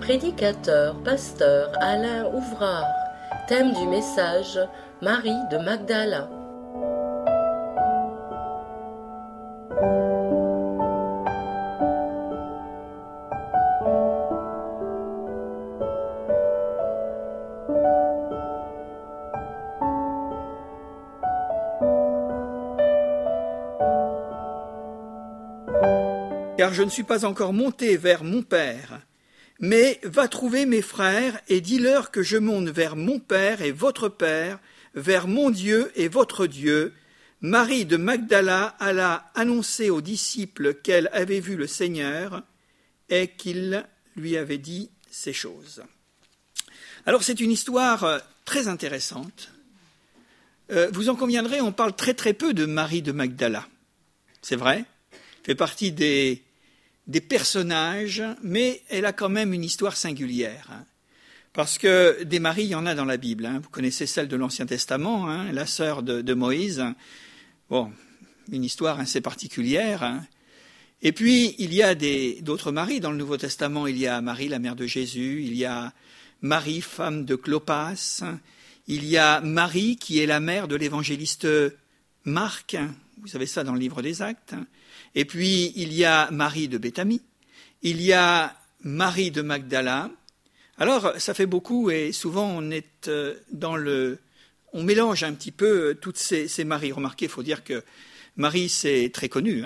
Prédicateur, pasteur Alain Ouvrard. Thème du message, Marie de Magdala. Car je ne suis pas encore monté vers mon Père, mais va trouver mes frères et dis-leur que je monte vers mon Père et votre Père, vers mon Dieu et votre Dieu. Marie de Magdala alla annoncer aux disciples qu'elle avait vu le Seigneur et qu'il lui avait dit ces choses. Alors c'est une histoire très intéressante. Vous en conviendrez, on parle très très peu de Marie de Magdala. C'est vrai, elle fait partie des personnages, mais elle a quand même une histoire singulière. Parce que des Maries, il y en a dans la Bible. Vous connaissez celle de l'Ancien Testament, la sœur de Moïse. Bon, une histoire assez particulière. Et puis, il y a d'autres Maries dans le Nouveau Testament. Il y a Marie, la mère de Jésus. Il y a Marie, femme de Clopas. Il y a Marie, qui est la mère de l'évangéliste Marc. Vous savez ça dans le livre des Actes. Et puis, il y a Marie de Béthanie, il y a Marie de Magdala. Alors, ça fait beaucoup et souvent on est on mélange un petit peu toutes ces Maries. Remarquez, il faut dire que Marie, c'est très connu.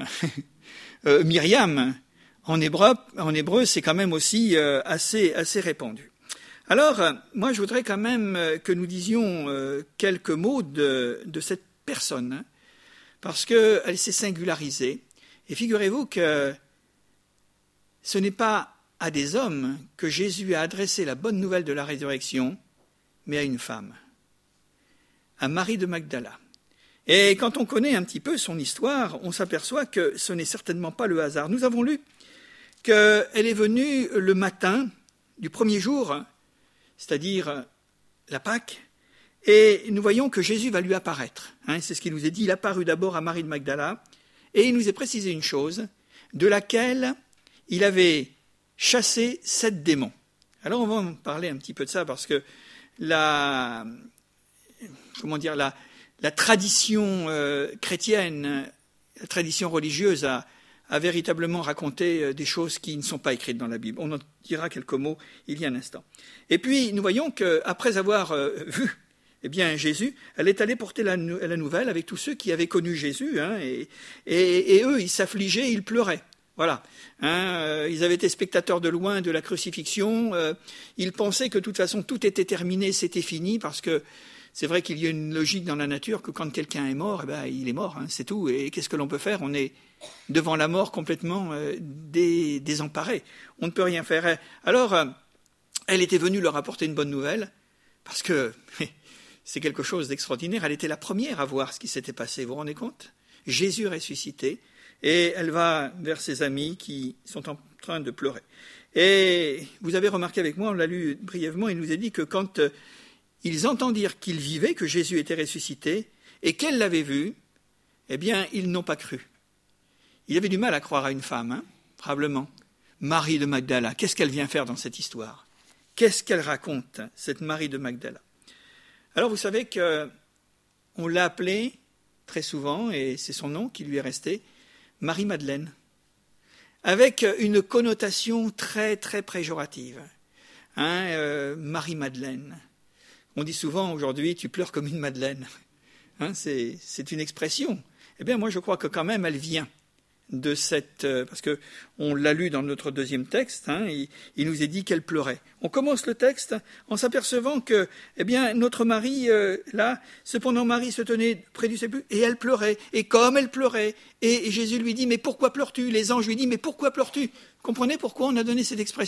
Myriam, en hébreu, c'est quand même aussi assez répandu. Alors, moi, je voudrais quand même que nous disions quelques mots de cette personne, parce qu'elle s'est singularisée. Et figurez-vous que ce n'est pas à des hommes que Jésus a adressé la bonne nouvelle de la résurrection, mais à une femme, à Marie de Magdala. Et quand on connaît un petit peu son histoire, on s'aperçoit que ce n'est certainement pas le hasard. Nous avons lu qu'elle est venue le matin du premier jour, c'est-à-dire la Pâque, et nous voyons que Jésus va lui apparaître. C'est ce qu'il nous est dit. Il apparut d'abord à Marie de Magdala, et il nous est précisé une chose, de laquelle il avait chassé 7 démons. Alors on va en parler un petit peu de ça, parce que la tradition chrétienne, la tradition religieuse a véritablement raconté des choses qui ne sont pas écrites dans la Bible. On en dira quelques mots il y a un instant. Et puis nous voyons qu'après avoir vu Jésus, elle est allée porter la nouvelle avec tous ceux qui avaient connu Jésus, et eux, ils s'affligeaient, ils pleuraient. Voilà. Ils avaient été spectateurs de loin de la crucifixion. Ils pensaient que de toute façon, tout était terminé, c'était fini, parce que c'est vrai qu'il y a une logique dans la nature que quand quelqu'un est mort, il est mort, c'est tout. Et qu'est-ce que l'on peut faire ? On est devant la mort complètement désemparé. On ne peut rien faire. Alors, elle était venue leur apporter une bonne nouvelle, parce que c'est quelque chose d'extraordinaire. Elle était la première à voir ce qui s'était passé. Vous vous rendez compte ? Jésus ressuscité. Et elle va vers ses amis qui sont en train de pleurer. Et vous avez remarqué avec moi, on l'a lu brièvement, il nous a dit que quand ils entendirent qu'il vivait, que Jésus était ressuscité, et qu'elle l'avait vu, ils n'ont pas cru. Il avait du mal à croire à une femme, probablement. Marie de Magdala, qu'est-ce qu'elle vient faire dans cette histoire ? Qu'est-ce qu'elle raconte, cette Marie de Magdala ? Alors vous savez qu'on l'a appelée très souvent, et c'est son nom qui lui est resté, Marie-Madeleine, avec une connotation très très péjorative. Marie-Madeleine. On dit souvent aujourd'hui, tu pleures comme une madeleine. C'est une expression. Moi je crois que quand même elle vient de cette... parce qu'on l'a lu dans notre deuxième texte, il nous est dit qu'elle pleurait. On commence le texte en s'apercevant que, notre Marie, cependant Marie se tenait près du sépulcre et elle pleurait. Et comme elle pleurait, et Jésus lui dit, mais pourquoi pleures-tu ? Les anges lui disent, mais pourquoi pleures-tu ? Vous comprenez pourquoi on a donné cette expression ?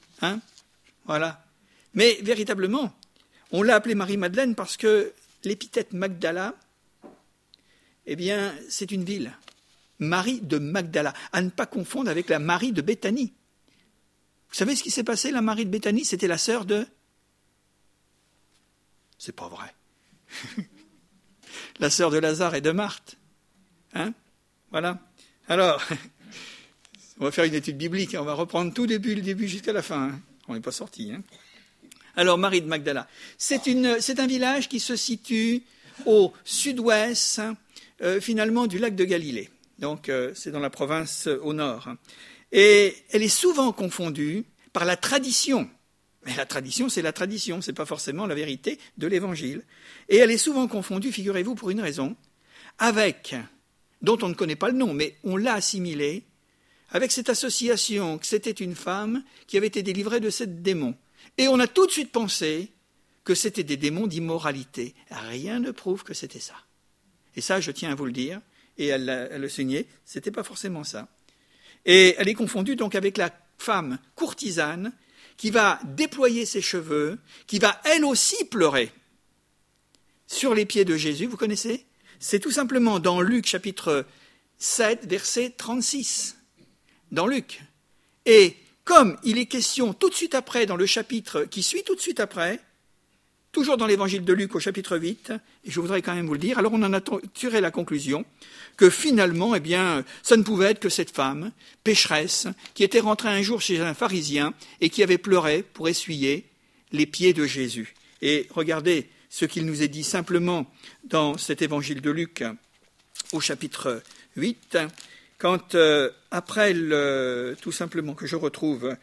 Voilà. Mais véritablement, on l'a appelée Marie-Madeleine parce que l'épithète Magdala, c'est une ville. Marie de Magdala, à ne pas confondre avec la Marie de Béthanie. Vous savez ce qui s'est passé, la Marie de Béthanie ? C'était la sœur de... C'est pas vrai. La sœur de Lazare et de Marthe. Voilà. Alors, on va faire une étude biblique, on va reprendre tout le début jusqu'à la fin. On n'est pas sorti. Hein. Alors, Marie de Magdala, c'est un village qui se situe au sud-ouest, finalement, du lac de Galilée. Donc, c'est dans la province au nord. Et elle est souvent confondue par la tradition. Mais la tradition, c'est pas forcément la vérité de l'Évangile. Et elle est souvent confondue, figurez-vous, pour une raison, avec, dont on ne connaît pas le nom, mais on l'a assimilée, avec cette association que c'était une femme qui avait été délivrée de sept démons. Et on a tout de suite pensé que c'était des démons d'immoralité. Rien ne prouve que c'était ça. Et ça, je tiens à vous le dire, et à le signer, c'était pas forcément ça. Et elle est confondue donc avec la femme courtisane qui va déployer ses cheveux, qui va elle aussi pleurer sur les pieds de Jésus. Vous connaissez ? C'est tout simplement dans Luc chapitre 7, verset 36. Dans Luc. Et comme il est question tout de suite après, dans le chapitre qui suit tout de suite après, toujours dans l'évangile de Luc au chapitre 8, et je voudrais quand même vous le dire, alors on en a tiré la conclusion que finalement, ça ne pouvait être que cette femme, pécheresse, qui était rentrée un jour chez un pharisien et qui avait pleuré pour essuyer les pieds de Jésus. Et regardez ce qu'il nous est dit simplement dans cet évangile de Luc au chapitre 8, quand après tout simplement que je retrouve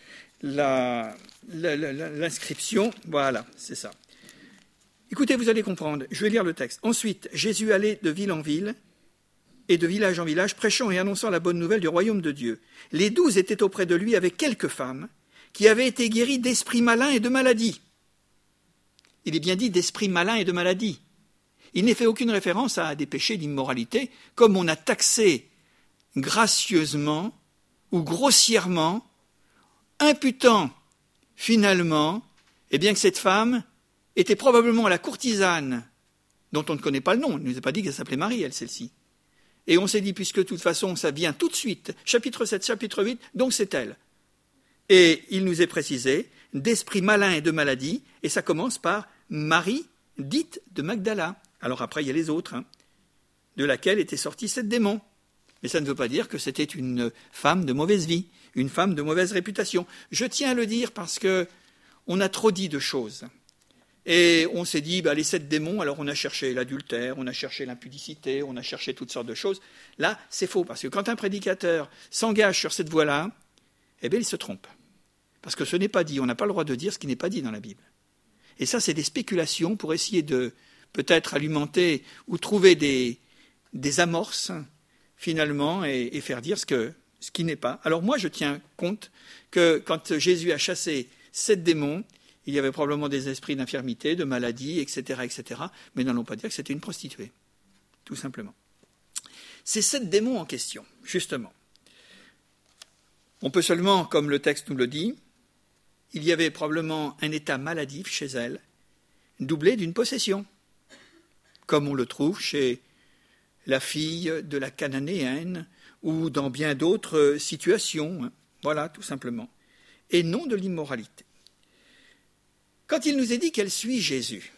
l'inscription, voilà, c'est ça. Écoutez, vous allez comprendre, je vais lire le texte. Ensuite, Jésus allait de ville en ville et de village en village, prêchant et annonçant la bonne nouvelle du royaume de Dieu. Les 12 étaient auprès de lui avec quelques femmes qui avaient été guéries d'esprits malins et de maladies. Il est bien dit d'esprits malins et de maladies. Il n'est fait aucune référence à des péchés d'immoralité, comme on a taxé gracieusement ou grossièrement, imputant finalement que cette femme était probablement la courtisane dont on ne connaît pas le nom. On ne nous a pas dit qu'elle s'appelait Marie, celle-ci. Et on s'est dit, puisque de toute façon, ça vient tout de suite, chapitre 7, chapitre 8, donc c'est elle. Et il nous est précisé, d'esprit malin et de maladie, et ça commence par Marie, dite de Magdala. Alors après, il y a les autres, de laquelle étaient sortis 7 démons. Mais ça ne veut pas dire que c'était une femme de mauvaise vie, une femme de mauvaise réputation. Je tiens à le dire parce que on a trop dit de choses. Et on s'est dit, les 7 démons, alors on a cherché l'adultère, on a cherché l'impudicité, on a cherché toutes sortes de choses. Là, c'est faux, parce que quand un prédicateur s'engage sur cette voie-là, il se trompe. Parce que ce n'est pas dit, on n'a pas le droit de dire ce qui n'est pas dit dans la Bible. Et ça, c'est des spéculations pour essayer de peut-être alimenter ou trouver des amorces, finalement, et faire dire ce qui n'est pas. Alors moi, je tiens compte que quand Jésus a chassé 7 démons, il y avait probablement des esprits d'infirmité, de maladie, etc., mais n'allons pas dire que c'était une prostituée, tout simplement. Ces 7 démons en question, justement. On peut seulement, comme le texte nous le dit, il y avait probablement un état maladif chez elle, doublé d'une possession, comme on le trouve chez la fille de la Cananéenne ou dans bien d'autres situations. Voilà, tout simplement. Et non de l'immoralité. Quand il nous est dit qu'elle suit Jésus,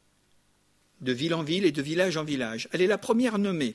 de ville en ville et de village en village, elle est la première nommée.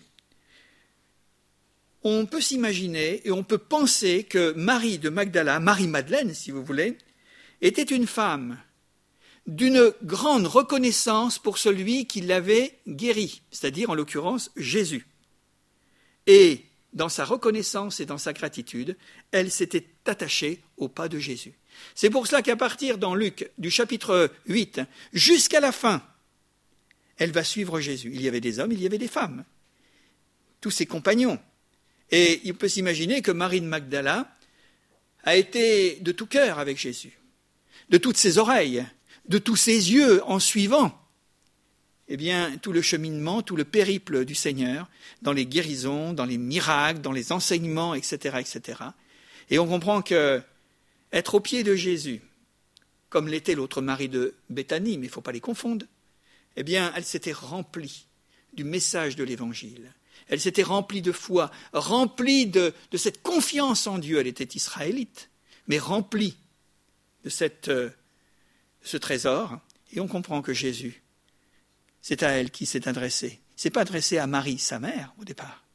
On peut s'imaginer et on peut penser que Marie de Magdala, Marie-Madeleine si vous voulez, était une femme d'une grande reconnaissance pour celui qui l'avait guérie, c'est-à-dire en l'occurrence Jésus. Et dans sa reconnaissance et dans sa gratitude, elle s'était attachée au pas de Jésus. C'est pour cela qu'à partir dans Luc du chapitre 8 jusqu'à la fin, elle va suivre Jésus. Il y avait des hommes, il y avait des femmes, tous ses compagnons. Et il peut s'imaginer que Marie de Magdala a été de tout cœur avec Jésus, de toutes ses oreilles, de tous ses yeux en suivant tout le cheminement, tout le périple du Seigneur, dans les guérisons, dans les miracles, dans les enseignements, etc., etc. Et on comprend que être au pied de Jésus, comme l'était l'autre Marie de Béthanie, mais il ne faut pas les confondre, elle s'était remplie du message de l'Évangile. Elle s'était remplie de foi, remplie de cette confiance en Dieu. Elle était israélite, mais remplie de ce trésor. Et on comprend que Jésus, c'est à elle qui s'est adressé. Il ne s'est pas adressé à Marie, sa mère, au départ. Il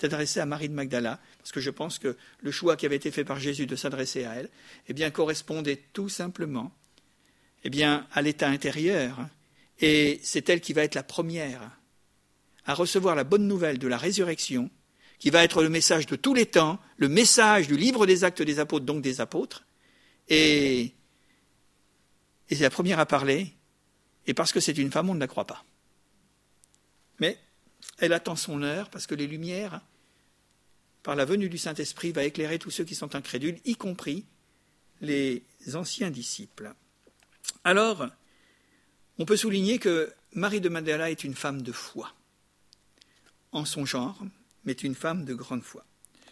c'est adressé à Marie de Magdala, parce que je pense que le choix qui avait été fait par Jésus de s'adresser à elle, eh bien, correspondait tout simplement, eh bien, à l'état intérieur. Et c'est elle qui va être la première à recevoir la bonne nouvelle de la résurrection, qui va être le message de tous les temps, le message du livre des Actes des Apôtres, donc des apôtres. Et c'est la première à parler, et parce que c'est une femme, on ne la croit pas. Mais elle attend son heure, parce que les lumières, par la venue du Saint-Esprit, va éclairer tous ceux qui sont incrédules, y compris les anciens disciples. Alors, on peut souligner que Marie de Magdala est une femme de foi, en son genre, mais une femme de grande foi,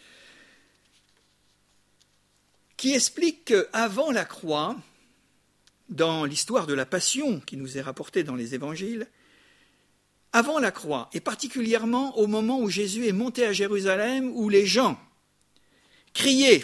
qui explique qu'avant la croix, dans l'histoire de la Passion qui nous est rapportée dans les Évangiles, avant la croix, et particulièrement au moment où Jésus est monté à Jérusalem, où les gens criaient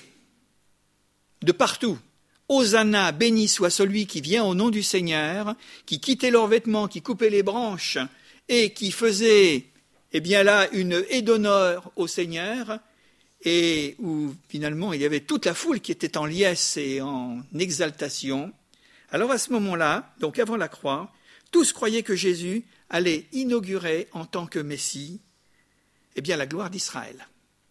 de partout « Hosanna, béni soit celui qui vient au nom du Seigneur », qui quittait leurs vêtements, qui coupait les branches et qui faisait, eh bien là, une haie d'honneur au Seigneur, et où finalement il y avait toute la foule qui était en liesse et en exaltation. Alors à ce moment-là, donc avant la croix, tous croyaient que Jésus allait inaugurer en tant que Messie, eh bien la gloire d'Israël,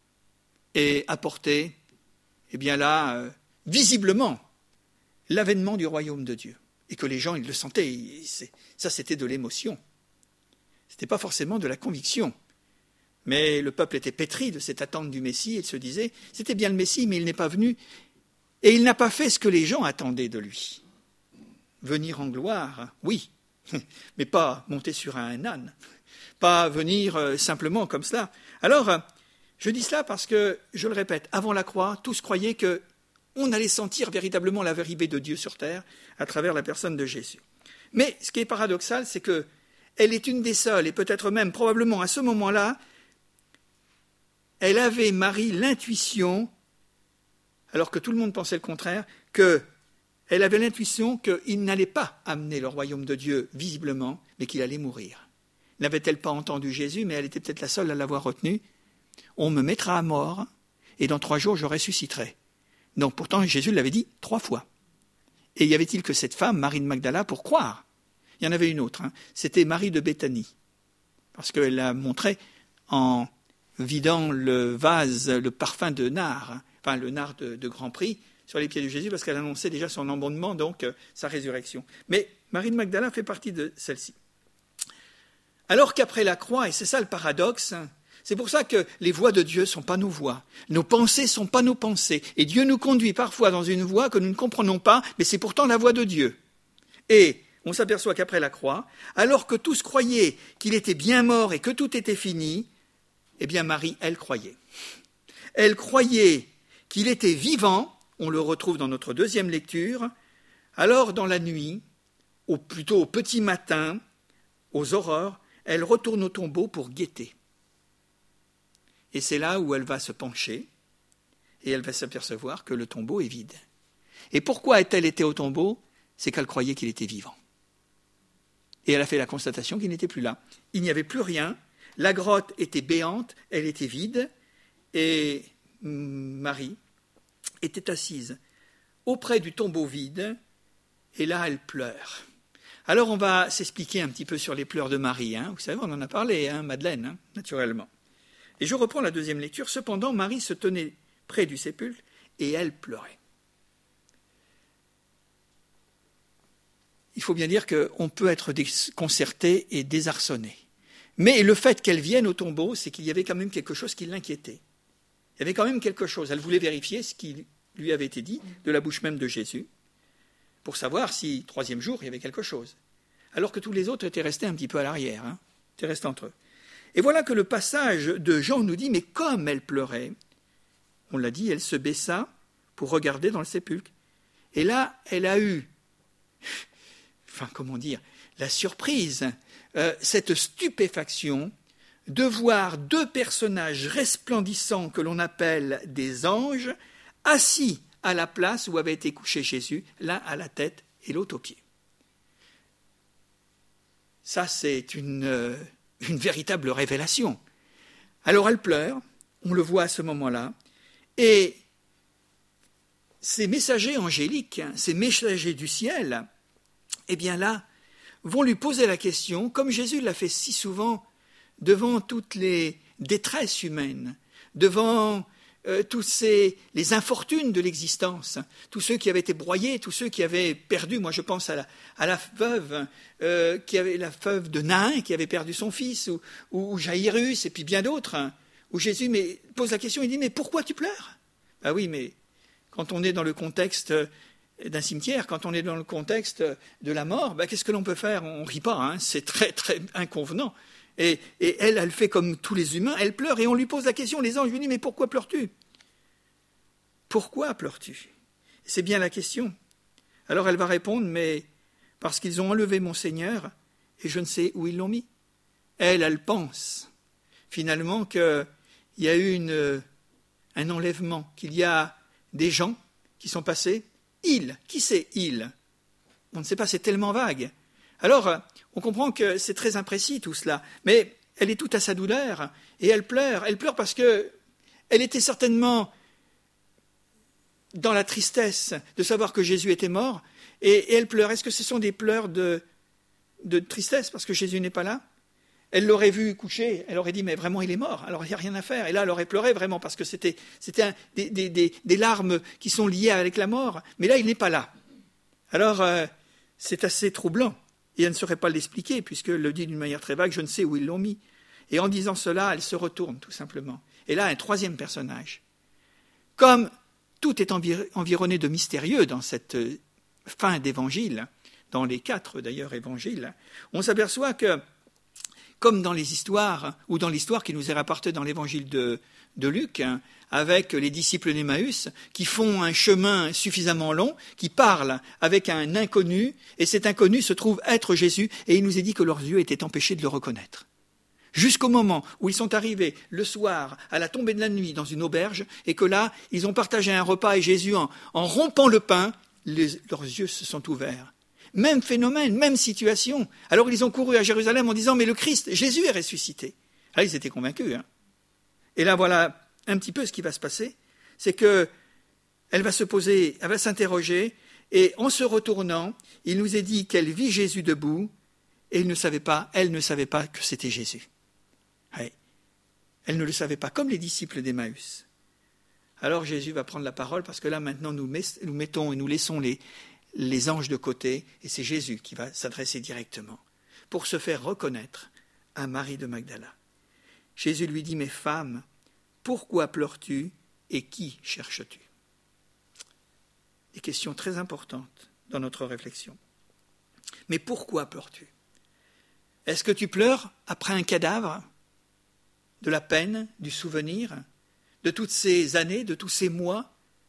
et apporter, eh bien là, visiblement, l'avènement du royaume de Dieu, et que les gens ils le sentaient. Ça, c'était de l'émotion. C'était pas forcément de la conviction. Mais le peuple était pétri de cette attente du Messie et se disait, c'était bien le Messie, mais il n'est pas venu, et il n'a pas fait ce que les gens attendaient de lui. Venir en gloire, oui, mais pas monter sur un âne, pas venir simplement comme cela. Alors, je dis cela parce que, je le répète, avant la croix, tous croyaient qu'on allait sentir véritablement la arrivée de Dieu sur terre à travers la personne de Jésus. Mais ce qui est paradoxal, c'est qu'elle est une des seules, et peut-être même probablement à ce moment-là, elle avait, Marie, l'intuition, alors que tout le monde pensait le contraire, qu'elle avait l'intuition qu'il n'allait pas amener le royaume de Dieu visiblement, mais qu'il allait mourir. N'avait-elle pas entendu Jésus, mais elle était peut-être la seule à l'avoir retenu. On me mettra à mort, et dans 3 jours je ressusciterai. Donc pourtant Jésus l'avait dit 3 fois. Et y avait-il que cette femme, Marie de Magdala, pour croire? Il y en avait une autre, c'était Marie de Béthanie, parce qu'elle a montré en vidant le vase, le parfum de nard, enfin le nard de grand prix, sur les pieds de Jésus, parce qu'elle annonçait déjà son embonnement, donc sa résurrection. Mais Marie de Magdala fait partie de celle-ci. Alors qu'après la croix, et c'est ça le paradoxe, c'est pour ça que les voies de Dieu ne sont pas nos voies, nos pensées ne sont pas nos pensées, et Dieu nous conduit parfois dans une voie que nous ne comprenons pas, mais c'est pourtant la voie de Dieu. Et on s'aperçoit qu'après la croix, alors que tous croyaient qu'il était bien mort et que tout était fini, eh bien Marie, elle croyait. Elle croyait qu'il était vivant. On le retrouve dans notre deuxième lecture. Alors, dans la nuit, plutôt au petit matin, aux aurores, elle retourne au tombeau pour guetter. Et c'est là où elle va se pencher et elle va s'apercevoir que le tombeau est vide. Et pourquoi a-t-elle été au tombeau? C'est qu'elle croyait qu'il était vivant. Et elle a fait la constatation qu'il n'était plus là. Il n'y avait plus rien. La grotte était béante, elle était vide, et Marie était assise auprès du tombeau vide, et là elle pleure. Alors on va s'expliquer un petit peu sur les pleurs de Marie. Vous savez, on en a parlé, Madeleine, naturellement. Et je reprends la deuxième lecture. Cependant, Marie se tenait près du sépulcre, et elle pleurait. Il faut bien dire qu'on peut être déconcerté et désarçonné. Mais le fait qu'elle vienne au tombeau, c'est qu'il y avait quand même quelque chose qui l'inquiétait. Il y avait quand même quelque chose. Elle voulait vérifier ce qui lui avait été dit de la bouche même de Jésus, pour savoir si, 3e jour, il y avait quelque chose. Alors que tous les autres étaient restés un petit peu à l'arrière, étaient restés entre eux. Et voilà que le passage de Jean nous dit, mais comme elle pleurait, on l'a dit, elle se baissa pour regarder dans le sépulcre. Et là, elle a eu, la surprise, cette stupéfaction de voir 2 personnages resplendissants que l'on appelle des anges, assis à la place où avait été couché Jésus, l'un à la tête et l'autre aux pieds. Ça, c'est une véritable révélation. Alors elle pleure, on le voit à ce moment-là. Et ces messagers angéliques, ces messagers du ciel, eh bien là, vont lui poser la question, comme Jésus l'a fait si souvent, devant toutes les détresses humaines, devant tous les infortunes de l'existence, tous ceux qui avaient été broyés, tous ceux qui avaient perdu, moi je pense à la veuve, la veuve de Nain qui avait perdu son fils, ou Jairus, et puis bien d'autres, hein, où Jésus pose la question, il dit, mais pourquoi tu pleures? Ah oui, mais quand on est dans le contexte d'un cimetière, quand on est dans le contexte de la mort, qu'est-ce que l'on peut faire? On ne rit pas, hein, c'est très très inconvenant. Et elle fait comme tous les humains, elle pleure et on lui pose la question, les anges lui disent, mais pourquoi pleures-tu? Pourquoi pleures-tu? C'est bien la question. Alors elle va répondre, mais parce qu'ils ont enlevé mon Seigneur et je ne sais où ils l'ont mis. Elle pense finalement qu'il y a eu un enlèvement, qu'il y a des gens qui sont passés. Il, qui c'est il? On ne sait pas, c'est tellement vague. Alors, on comprend que c'est très imprécis tout cela, mais elle est toute à sa douleur, et elle pleure parce que elle était certainement dans la tristesse de savoir que Jésus était mort, et elle pleure. Est-ce que ce sont des pleurs de tristesse parce que Jésus n'est pas là? Elle l'aurait vu coucher, elle aurait dit, mais vraiment il est mort, alors il n'y a rien à faire. Et là, elle aurait pleuré vraiment parce que c'était des larmes qui sont liées avec la mort, mais là, il n'est pas là. Alors, c'est assez troublant. Et elle ne saurait pas l'expliquer, puisqu'elle le dit d'une manière très vague, je ne sais où ils l'ont mis. Et en disant cela, elle se retourne, tout simplement. Et là, un troisième personnage. Comme tout est environné de mystérieux dans cette fin d'évangile, dans les 4 d'ailleurs évangiles, on s'aperçoit que, comme dans les histoires, ou dans l'histoire qui nous est rapportée dans l'évangile de Luc, hein, avec les disciples d'Emmaüs, qui font un chemin suffisamment long, qui parlent avec un inconnu, et cet inconnu se trouve être Jésus, et il nous est dit que leurs yeux étaient empêchés de le reconnaître. Jusqu'au moment où ils sont arrivés le soir, à la tombée de la nuit, dans une auberge, et que là, ils ont partagé un repas, et Jésus, en rompant le pain, leurs yeux se sont ouverts. Même phénomène, même situation. Alors ils ont couru à Jérusalem en disant, mais le Christ, Jésus est ressuscité. Là, ils étaient convaincus. Hein. Et là, voilà un petit peu ce qui va se passer. C'est que elle va se poser, elle va s'interroger, et en se retournant, il nous est dit qu'elle vit Jésus debout, et elle ne savait pas que c'était Jésus. Oui. Elle ne le savait pas, comme les disciples d'Emmaüs. Alors Jésus va prendre la parole, parce que là, maintenant, nous mettons et nous laissons les anges de côté, et c'est Jésus qui va s'adresser directement, pour se faire reconnaître à Marie de Magdala. Jésus lui dit, « Mais femme, pourquoi pleures-tu et qui cherches-tu » Des questions très importantes dans notre réflexion. Mais pourquoi pleures-tu? Est-ce que tu pleures après un cadavre? De la peine, du souvenir, de toutes ces années, de tous ces mois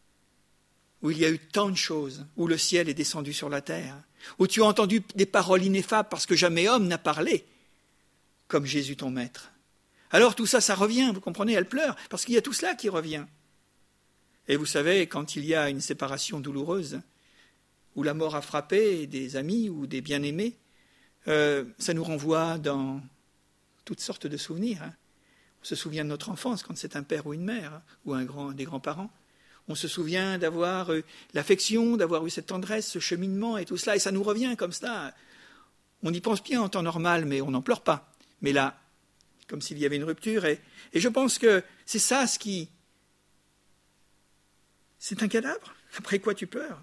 où il y a eu tant de choses, où le ciel est descendu sur la terre, où tu as entendu des paroles ineffables parce que jamais homme n'a parlé, comme Jésus ton maître. Alors tout ça, ça revient, vous comprenez, elle pleure, parce qu'il y a tout cela qui revient. Et vous savez, quand il y a une séparation douloureuse, où la mort a frappé des amis ou des bien-aimés, ça nous renvoie dans toutes sortes de souvenirs. Hein. On se souvient de notre enfance, quand c'est un père ou une mère, ou des grands-parents. On se souvient d'avoir eu l'affection, d'avoir eu cette tendresse, ce cheminement et tout cela, et ça nous revient comme cela. On y pense bien en temps normal, mais on n'en pleure pas. Mais là, comme s'il y avait une rupture, et je pense que c'est ça ce qui... C'est un cadavre. Après quoi tu pleures?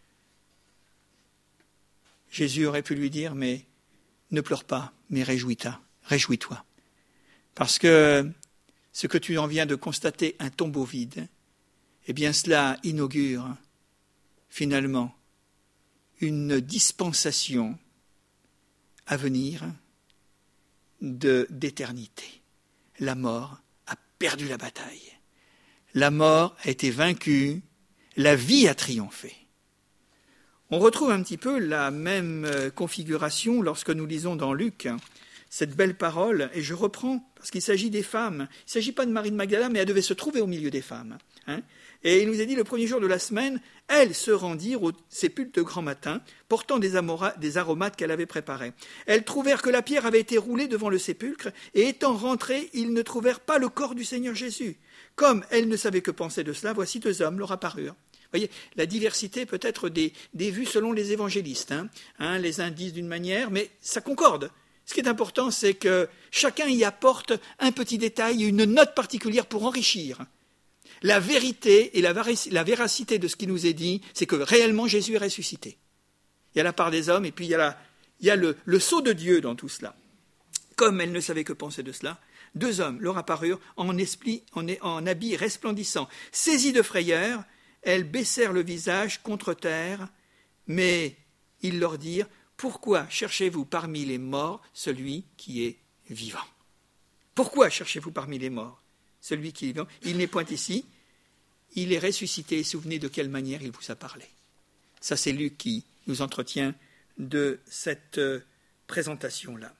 Jésus aurait pu lui dire, mais ne pleure pas, mais réjouis-toi. Parce que ce que tu en viens de constater, un tombeau vide, eh bien cela inaugure finalement une dispensation à venir d'éternité. La mort a perdu la bataille. La mort a été vaincue, la vie a triomphé. On retrouve un petit peu la même configuration lorsque nous lisons dans Luc cette belle parole, et je reprends, parce qu'il s'agit des femmes. Il ne s'agit pas de Marie de Magdala, mais elle devait se trouver au milieu des femmes. Hein. Et il nous a dit, le premier jour de la semaine, elles se rendirent au sépulcre de grand matin, portant des aromates qu'elle avait préparés. Elles trouvèrent que la pierre avait été roulée devant le sépulcre, et étant rentrées, ils ne trouvèrent pas le corps du Seigneur Jésus. Comme elle ne savait que penser de cela, voici 2 hommes leur apparurent. Vous voyez, la diversité peut être des vues selon les évangélistes. Les uns disent d'une manière, mais ça concorde. Ce qui est important, c'est que chacun y apporte un petit détail, une note particulière pour enrichir. La vérité et la véracité de ce qui nous est dit, c'est que réellement Jésus est ressuscité. Il y a la part des hommes et puis il y a le sceau de Dieu dans tout cela. Comme elle ne savait que penser de cela, 2 hommes leur apparurent en habits resplendissants. Saisis de frayeur, elles baissèrent le visage contre terre, mais ils leur dirent, « Pourquoi cherchez-vous parmi les morts celui qui est vivant ?» Pourquoi cherchez-vous parmi les morts celui qui est vivant? Il n'est point ici, il est ressuscité. Souvenez de quelle manière il vous a parlé. Ça, c'est Luc qui nous entretient de cette présentation-là.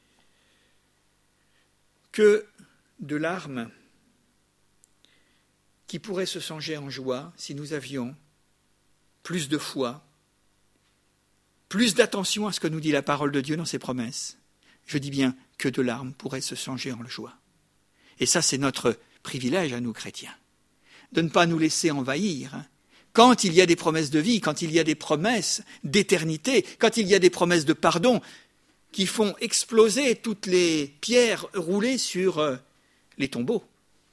Que de larmes qui pourraient se changer en joie si nous avions plus de foi, plus d'attention à ce que nous dit la parole de Dieu dans ses promesses. Je dis bien que de larmes pourraient se changer en joie. Et ça, c'est notre privilège à nous chrétiens, de ne pas nous laisser envahir. Quand il y a des promesses de vie, quand il y a des promesses d'éternité, quand il y a des promesses de pardon qui font exploser toutes les pierres roulées sur les tombeaux.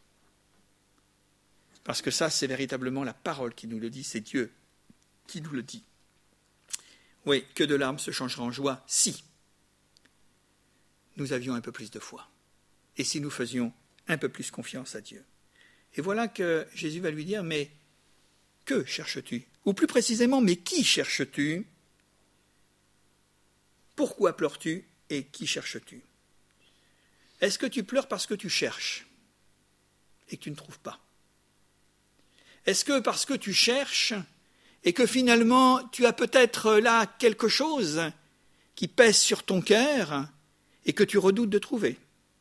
Parce que ça, c'est véritablement la parole qui nous le dit, c'est Dieu qui nous le dit. Oui, que de larmes se changera en joie si nous avions un peu plus de foi et si nous faisions un peu plus confiance à Dieu. Et voilà que Jésus va lui dire, mais que cherches-tu? Ou plus précisément, mais qui cherches-tu? Pourquoi pleures-tu et qui cherches-tu? Est-ce que tu pleures parce que tu cherches et que tu ne trouves pas? Est-ce que parce que tu cherches et que finalement tu as peut-être là quelque chose qui pèse sur ton cœur et que tu redoutes de trouver?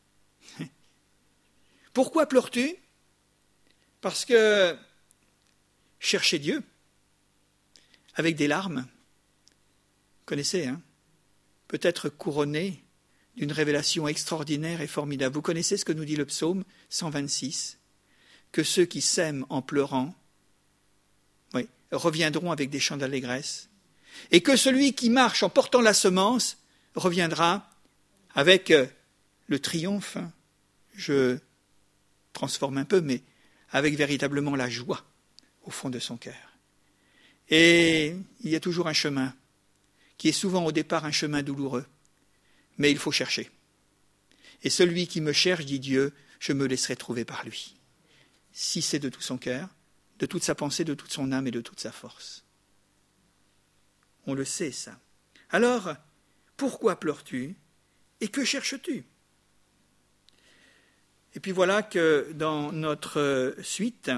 Pourquoi pleures-tu? Parce que chercher Dieu avec des larmes, vous connaissez, peut-être couronné d'une révélation extraordinaire et formidable. Vous connaissez ce que nous dit le psaume 126, que ceux qui sèment en pleurant reviendront avec des chants d'allégresse, et que celui qui marche en portant la semence reviendra avec le triomphe, je transforme un peu, mais avec véritablement la joie au fond de son cœur. Et il y a toujours un chemin, qui est souvent au départ un chemin douloureux, mais il faut chercher. Et celui qui me cherche, dit Dieu, je me laisserai trouver par lui. Si c'est de tout son cœur, de toute sa pensée, de toute son âme et de toute sa force. On le sait, ça. Alors, pourquoi pleures-tu et que cherches-tu? Et puis voilà que dans notre suite,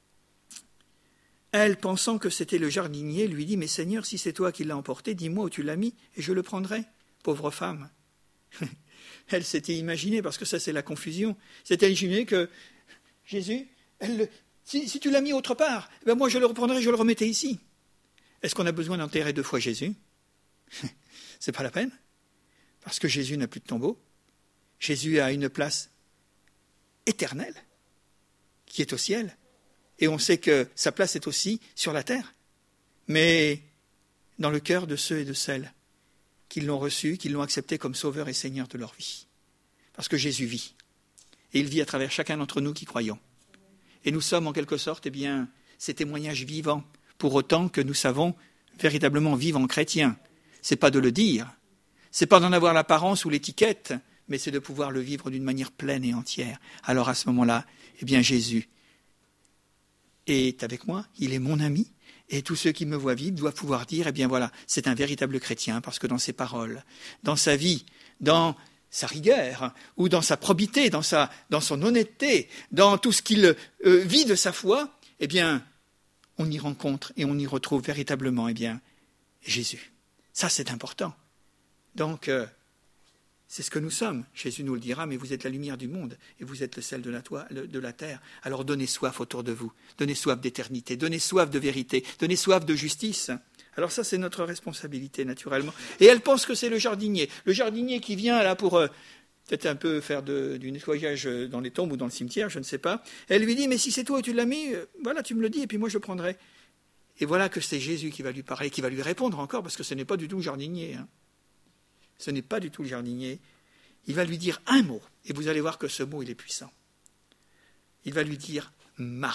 elle, pensant que c'était le jardinier, lui dit « Mais Seigneur, si c'est toi qui l'as emporté, dis-moi où tu l'as mis et je le prendrai. » Pauvre femme. Elle s'était imaginée, parce que ça c'est la confusion, s'était imaginée que Jésus, si tu l'as mis autre part, ben moi je le reprendrai, je le remettais ici. Est-ce qu'on a besoin d'enterrer 2 fois Jésus? C'est pas la peine, parce que Jésus n'a plus de tombeau. Jésus a une place éternelle, qui est au ciel. Et on sait que sa place est aussi sur la terre, mais dans le cœur de ceux et de celles qui l'ont reçu, qui l'ont accepté comme sauveur et seigneur de leur vie. Parce que Jésus vit. Et il vit à travers chacun d'entre nous qui croyons. Et nous sommes en quelque sorte, ces témoignages vivants, pour autant que nous savons véritablement vivre en chrétien. C'est pas de le dire, c'est pas d'en avoir l'apparence ou l'étiquette, mais c'est de pouvoir le vivre d'une manière pleine et entière. Alors à ce moment-là, Jésus est avec moi, il est mon ami, et tous ceux qui me voient vivre doivent pouvoir dire, c'est un véritable chrétien, parce que dans ses paroles, dans sa vie, dans sa rigueur, ou dans sa probité, dans son honnêteté, dans tout ce qu'il vit de sa foi, on y rencontre et on y retrouve véritablement, Jésus. Ça, c'est important. Donc, c'est ce que nous sommes. Jésus nous le dira, mais vous êtes la lumière du monde et vous êtes le sel de la terre. Alors donnez soif autour de vous, donnez soif d'éternité, donnez soif de vérité, donnez soif de justice. Alors ça, c'est notre responsabilité, naturellement. Et elle pense que c'est le jardinier qui vient là pour peut-être un peu faire du nettoyage dans les tombes ou dans le cimetière, je ne sais pas. Elle lui dit, mais si c'est toi où tu l'as mis, voilà, tu me le dis, et puis moi je le prendrai. Et voilà que c'est Jésus qui va lui parler, qui va lui répondre encore, parce que ce n'est pas du tout le jardinier. Ce n'est pas du tout le jardinier. Il va lui dire un mot, et vous allez voir que ce mot, il est puissant. Il va lui dire « Marie ».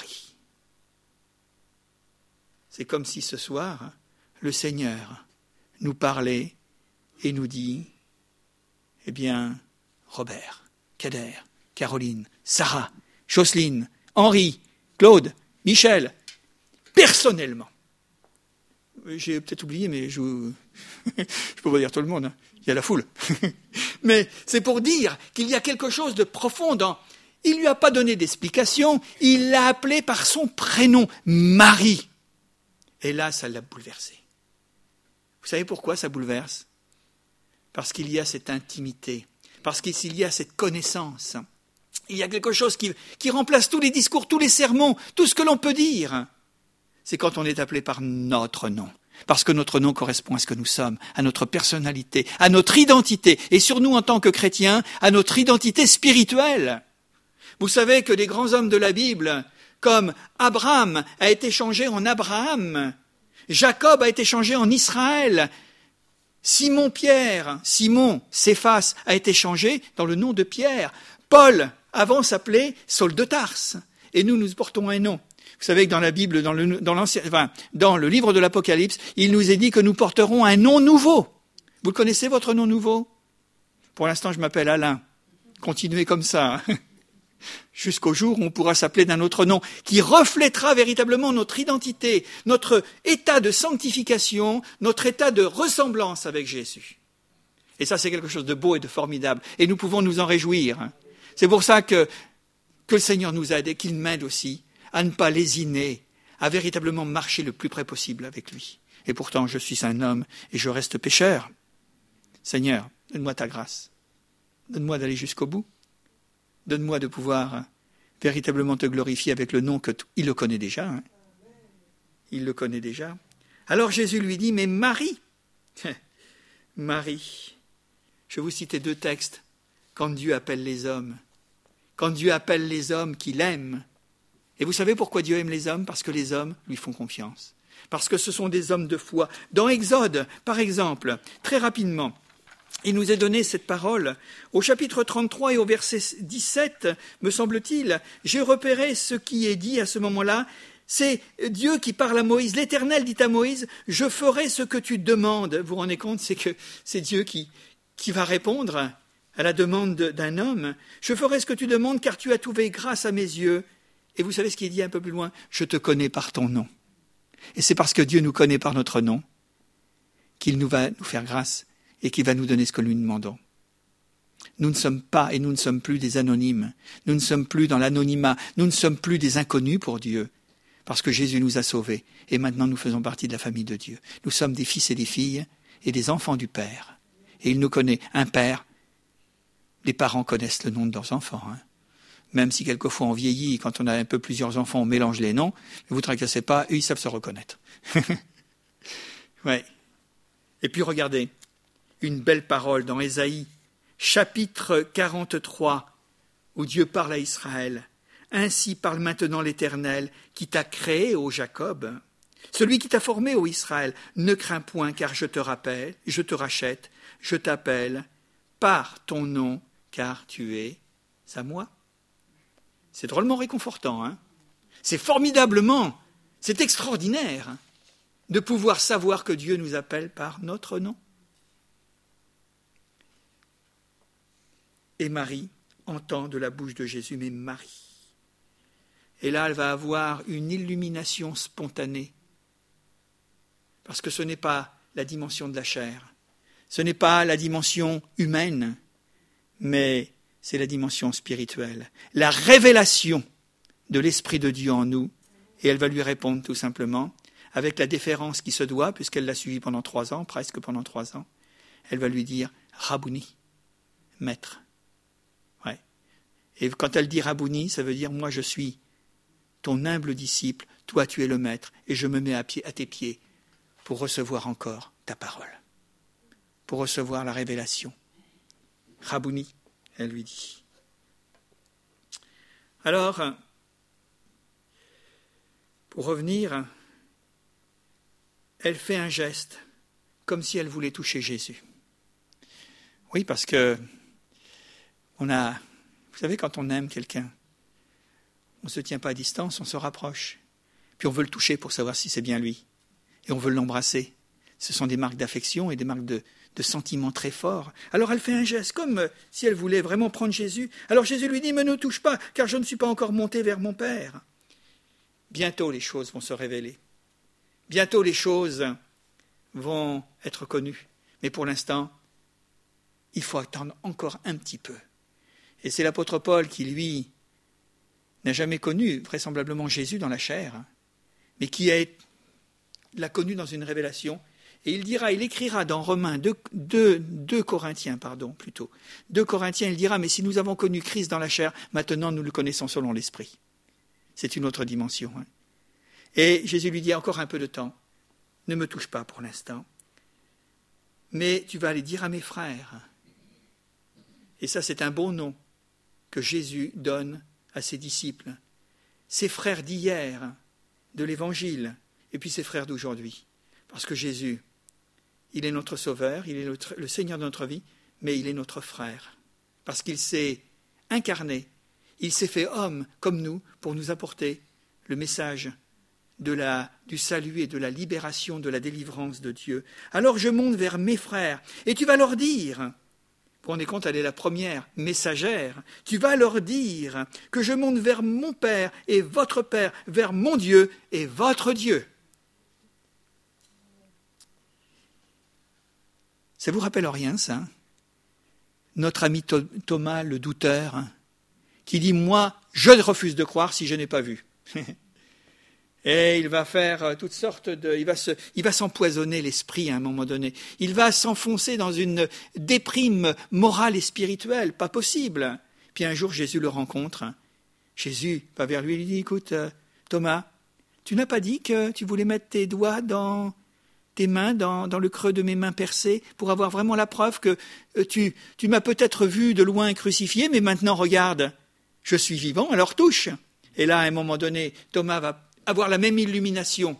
C'est comme si ce soir, le Seigneur nous parlait et nous dit « Eh bien, Robert, Kader, Caroline, Sarah, Jocelyne, Henri, Claude, Michel, personnellement. » J'ai peut-être oublié, mais je ne peux pas dire tout le monde, il y a la foule. Mais c'est pour dire qu'il y a quelque chose de profond dans... Il ne lui a pas donné d'explication, il l'a appelé par son prénom, Marie. Et là, ça l'a bouleversé. Vous savez pourquoi ça bouleverse ? Parce qu'il y a cette intimité, parce qu'il y a cette connaissance. Il y a quelque chose qui remplace tous les discours, tous les sermons, tout ce que l'on peut dire. C'est quand on est appelé par notre nom. Parce que notre nom correspond à ce que nous sommes, à notre personnalité, à notre identité, et sur nous en tant que chrétiens, à notre identité spirituelle. Vous savez que les grands hommes de la Bible, comme Abraham a été changé en Abraham, Jacob a été changé en Israël, Simon Céphas a été changé dans le nom de Pierre, Paul avant s'appelait Saul de Tarse, et nous portons un nom. Vous savez que dans la Bible, dans le livre de l'Apocalypse, il nous est dit que nous porterons un nom nouveau. Vous le connaissez, votre nom nouveau ? Pour l'instant, je m'appelle Alain. Continuez comme ça. Jusqu'au jour où on pourra s'appeler d'un autre nom, qui reflètera véritablement notre identité, notre état de sanctification, notre état de ressemblance avec Jésus. Et ça, c'est quelque chose de beau et de formidable. Et nous pouvons nous en réjouir. C'est pour ça que le Seigneur nous aide et qu'il m'aide aussi à ne pas lésiner, à véritablement marcher le plus près possible avec lui. Et pourtant, je suis un homme et je reste pécheur. Seigneur, donne-moi ta grâce. Donne-moi d'aller jusqu'au bout. Donne-moi de pouvoir véritablement te glorifier avec le nom il le connaît déjà. Il le connaît déjà. Alors Jésus lui dit, mais Marie, Marie, je vais vous citer 2 textes. Quand Dieu appelle les hommes qu'il aime. Et vous savez pourquoi Dieu aime les hommes ? Parce que les hommes lui font confiance. Parce que ce sont des hommes de foi. Dans Exode, par exemple, très rapidement, il nous est donné cette parole. Au chapitre 33 et au verset 17, me semble-t-il, j'ai repéré ce qui est dit à ce moment-là. C'est Dieu qui parle à Moïse. L'Éternel dit à Moïse, je ferai ce que tu demandes. Vous vous rendez compte, c'est que c'est Dieu qui va répondre à la demande d'un homme. Je ferai ce que tu demandes car tu as trouvé grâce à mes yeux. Et vous savez ce qu'il dit un peu plus loin ? Je te connais par ton nom. Et c'est parce que Dieu nous connaît par notre nom qu'il nous va nous faire grâce et qu'il va nous donner ce que nous demandons. Nous ne sommes pas et nous ne sommes plus des anonymes. Nous ne sommes plus dans l'anonymat. Nous ne sommes plus des inconnus pour Dieu. Parce que Jésus nous a sauvés. Et maintenant nous faisons partie de la famille de Dieu. Nous sommes des fils et des filles et des enfants du Père. Et il nous connaît. Un père, les parents connaissent le nom de leurs enfants. Même si quelquefois on vieillit, quand on a un peu plusieurs enfants, on mélange les noms. Ne vous tracassez pas, eux, ils savent se reconnaître. Ouais. Et puis regardez, une belle parole dans Ésaïe, chapitre 43, où Dieu parle à Israël. Ainsi parle maintenant l'Éternel, qui t'a créé, ô Jacob, celui qui t'a formé, ô Israël. Ne crains point, car je te rappelle, je te rachète, je t'appelle par ton nom, car tu es à moi. C'est drôlement réconfortant, C'est formidablement, c'est extraordinaire de pouvoir savoir que Dieu nous appelle par notre nom. Et Marie entend de la bouche de Jésus, mais Marie. Et là, elle va avoir une illumination spontanée. Parce que ce n'est pas la dimension de la chair, ce n'est pas la dimension humaine, mais c'est la dimension spirituelle, la révélation de l'Esprit de Dieu en nous. Et elle va lui répondre tout simplement, avec la déférence qui se doit, puisqu'elle l'a suivi pendant 3 ans, presque pendant 3 ans. Elle va lui dire « Rabouni », maître. Ouais. Et quand elle dit « Rabouni », ça veut dire « Moi je suis ton humble disciple, toi tu es le maître, et je me mets à tes pieds pour recevoir encore ta parole, pour recevoir la révélation. » Rabouni. elle lui dit. Alors, pour revenir, elle fait un geste, comme si elle voulait toucher Jésus. Oui, parce que vous savez, quand on aime quelqu'un, on ne se tient pas à distance, on se rapproche. Puis on veut le toucher pour savoir si c'est bien lui. Et on veut l'embrasser. Ce sont des marques d'affection et des marques de sentiments très forts. Alors elle fait un geste, comme si elle voulait vraiment prendre Jésus. Alors Jésus lui dit, mais ne touche pas, car je ne suis pas encore monté vers mon Père. Bientôt les choses vont se révéler. Bientôt les choses vont être connues. Mais pour l'instant, il faut attendre encore un petit peu. Et c'est l'apôtre Paul qui, lui, n'a jamais connu vraisemblablement Jésus dans la chair, mais qui l'a connu dans une révélation. Et il écrira dans Romains 2 Corinthiens, il dira, mais si nous avons connu Christ dans la chair, maintenant nous le connaissons selon l'esprit. C'est une autre dimension. Et Jésus lui dit, encore un peu de temps, ne me touche pas pour l'instant, mais tu vas aller dire à mes frères. Et ça, c'est un bon nom que Jésus donne à ses disciples, ses frères d'hier, de l'Évangile, et puis ses frères d'aujourd'hui. Parce que Jésus, il est notre Sauveur, il est le Seigneur de notre vie, mais il est notre frère. Parce qu'il s'est incarné, il s'est fait homme comme nous pour nous apporter le message du salut et de la libération, de la délivrance de Dieu. Alors je monte vers mes frères, et tu vas leur dire, vous vous rendez compte, elle est la première messagère, tu vas leur dire que je monte vers mon Père et votre Père, vers mon Dieu et votre Dieu. Ça vous rappelle rien, ça? Notre ami Thomas, le douteur, qui dit, moi, je refuse de croire si je n'ai pas vu. Et il va faire toutes sortes il va s'empoisonner l'esprit à un moment donné. Il va s'enfoncer dans une déprime morale et spirituelle, pas possible. Puis un jour, Jésus le rencontre. Jésus va vers lui et lui dit, écoute, Thomas, tu n'as pas dit que tu voulais mettre tes doigts dans tes mains, dans le creux de mes mains percées, pour avoir vraiment la preuve que tu m'as peut-être vu de loin crucifié, mais maintenant, regarde, je suis vivant, alors touche. Et là, à un moment donné, Thomas va avoir la même illumination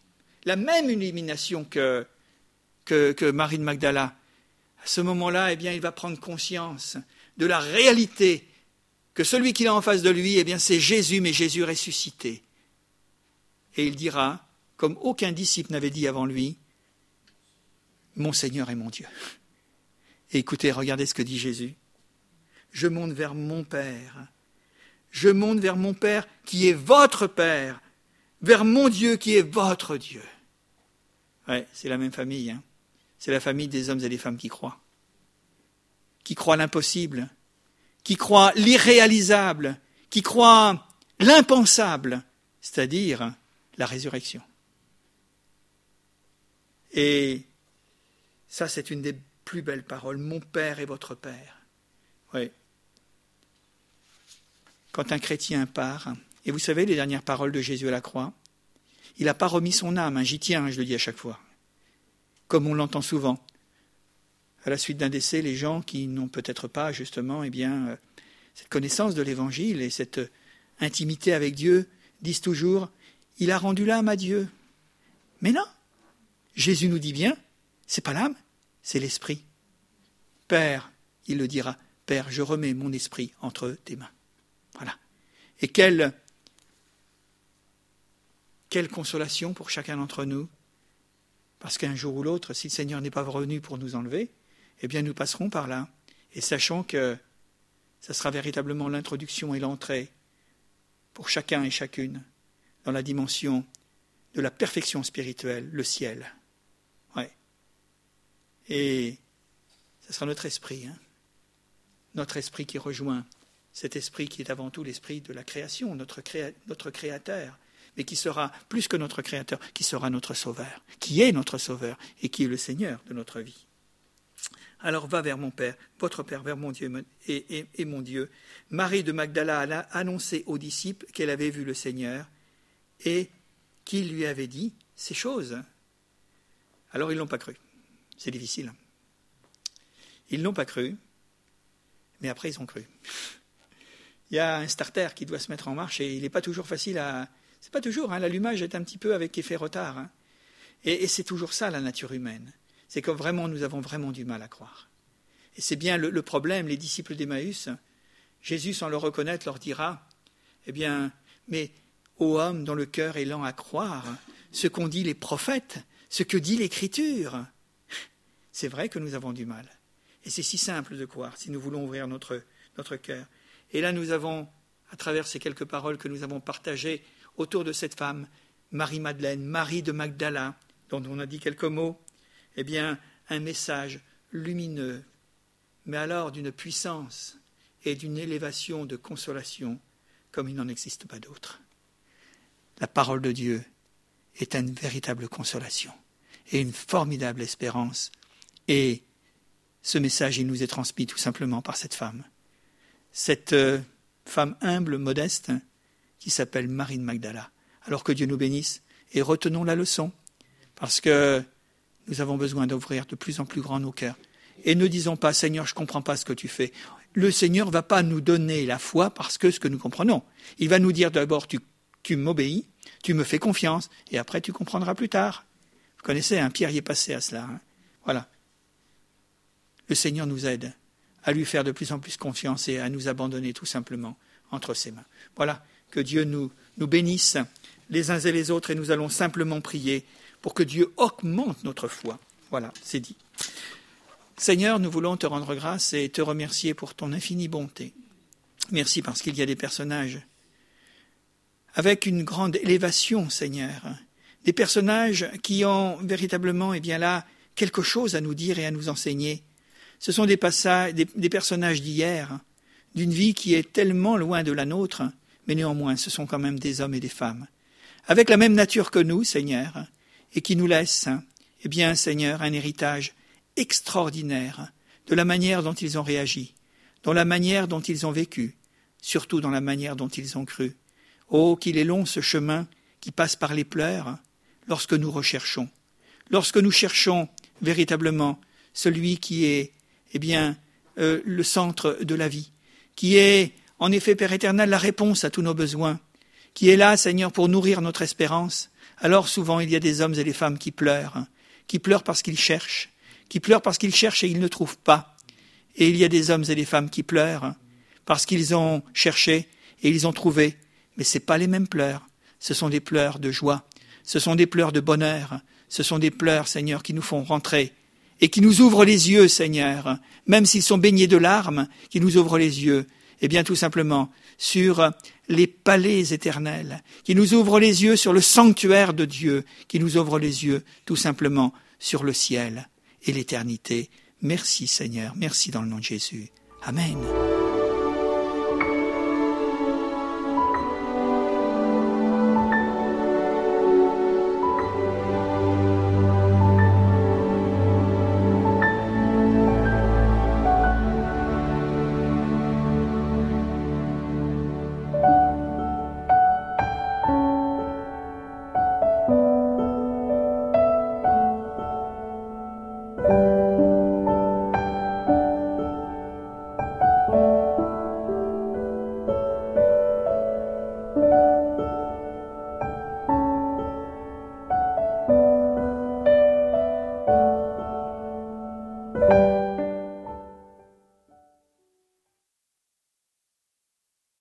que Marie de Magdala. À ce moment-là, eh bien, il va prendre conscience de la réalité que celui qu'il a en face de lui, eh bien, c'est Jésus, mais Jésus ressuscité. Et il dira, comme aucun disciple n'avait dit avant lui, mon Seigneur et mon Dieu. Et écoutez, regardez ce que dit Jésus. Je monte vers mon Père. Je monte vers mon Père qui est votre Père, vers mon Dieu qui est votre Dieu. Ouais, c'est la même famille. C'est la famille des hommes et des femmes qui croient l'impossible, qui croient l'irréalisable, qui croient l'impensable, c'est-à-dire la résurrection. Et ça, c'est une des plus belles paroles. Mon Père est votre Père. Oui. Quand un chrétien part, et vous savez les dernières paroles de Jésus à la croix, il n'a pas remis son âme, j'y tiens, je le dis à chaque fois, comme on l'entend souvent. À la suite d'un décès, les gens qui n'ont peut-être pas justement cette connaissance de l'Évangile et cette intimité avec Dieu disent toujours « il a rendu l'âme à Dieu ». Mais non, Jésus nous dit bien, c'est pas l'âme, c'est l'esprit. Père, il le dira, Père, je remets mon esprit entre tes mains. Voilà. Et quelle consolation pour chacun d'entre nous, parce qu'un jour ou l'autre, si le Seigneur n'est pas revenu pour nous enlever, eh bien nous passerons par là, et sachons que ça sera véritablement l'introduction et l'entrée pour chacun et chacune dans la dimension de la perfection spirituelle, le ciel. Ouais. Et ce sera notre esprit, notre esprit qui rejoint cet esprit qui est avant tout l'esprit de la création, notre Créateur, mais qui sera plus que notre Créateur, qui sera notre Sauveur, qui est notre Sauveur et qui est le Seigneur de notre vie. Alors va vers mon Père, votre Père, vers mon Dieu et mon Dieu. Marie de Magdala a annoncé aux disciples qu'elle avait vu le Seigneur et qu'il lui avait dit ces choses. Alors ils ne l'ont pas cru. C'est difficile. Ils ne l'ont pas cru, Mais après, ils ont cru. Il y a un starter qui doit se mettre en marche et il n'est pas toujours facile à... C'est pas toujours, l'allumage est un petit peu avec effet retard. Et c'est toujours ça, la nature humaine. C'est que vraiment, nous avons vraiment du mal à croire. Et c'est bien le problème, les disciples d'Emmaüs. Jésus, sans le reconnaître, leur dira, eh bien, mais ô homme dont le cœur est lent à croire, ce qu'ont dit les prophètes, ce que dit l'Écriture. C'est vrai que nous avons du mal. Et c'est si simple de croire, si nous voulons ouvrir notre cœur. Et là, nous avons, à travers ces quelques paroles que nous avons partagées autour de cette femme, Marie-Madeleine, Marie de Magdala, dont on a dit quelques mots, eh bien, un message lumineux, mais alors d'une puissance et d'une élévation de consolation comme il n'en existe pas d'autre. La parole de Dieu est une véritable consolation et une formidable espérance. Et ce message, il nous est transmis tout simplement par cette femme humble, modeste, qui s'appelle Marie de Magdala. Alors que Dieu nous bénisse et retenons la leçon, parce que nous avons besoin d'ouvrir de plus en plus grand nos cœurs. Et ne disons pas, Seigneur, je ne comprends pas ce que tu fais. Le Seigneur ne va pas nous donner la foi parce que ce que nous comprenons. Il va nous dire d'abord, tu m'obéis, tu me fais confiance, et après tu comprendras plus tard. Vous connaissez, Pierre y est passé à cela. Voilà. Le Seigneur nous aide à lui faire de plus en plus confiance et à nous abandonner tout simplement entre ses mains. Voilà, que Dieu nous bénisse les uns et les autres, et nous allons simplement prier pour que Dieu augmente notre foi. Voilà, c'est dit. Seigneur, nous voulons te rendre grâce et te remercier pour ton infinie bonté. Merci parce qu'il y a des personnages avec une grande élévation, Seigneur. Des personnages qui ont véritablement, là, quelque chose à nous dire et à nous enseigner. Ce sont des personnages d'hier, d'une vie qui est tellement loin de la nôtre, mais néanmoins, ce sont quand même des hommes et des femmes, avec la même nature que nous, Seigneur, et qui nous laissent, Seigneur, un héritage extraordinaire de la manière dont ils ont réagi, dans la manière dont ils ont vécu, surtout dans la manière dont ils ont cru. Oh, qu'il est long ce chemin qui passe par les pleurs lorsque nous recherchons, lorsque nous cherchons véritablement celui qui est, le centre de la vie, qui est, en effet, Père éternel, la réponse à tous nos besoins, qui est là, Seigneur, pour nourrir notre espérance. Alors souvent, il y a des hommes et des femmes qui pleurent parce qu'ils cherchent, et ils ne trouvent pas. Et il y a des hommes et des femmes qui pleurent parce qu'ils ont cherché et ils ont trouvé. Mais ce n'est pas les mêmes pleurs. Ce sont des pleurs de joie. Ce sont des pleurs de bonheur. Ce sont des pleurs, Seigneur, qui nous font rentrer et qui nous ouvrent les yeux, Seigneur, même s'ils sont baignés de larmes, qui nous ouvrent les yeux, tout simplement, sur les palais éternels, qui nous ouvrent les yeux sur le sanctuaire de Dieu, qui nous ouvrent les yeux, tout simplement, sur le ciel et l'éternité. Merci, Seigneur. Merci dans le nom de Jésus. Amen.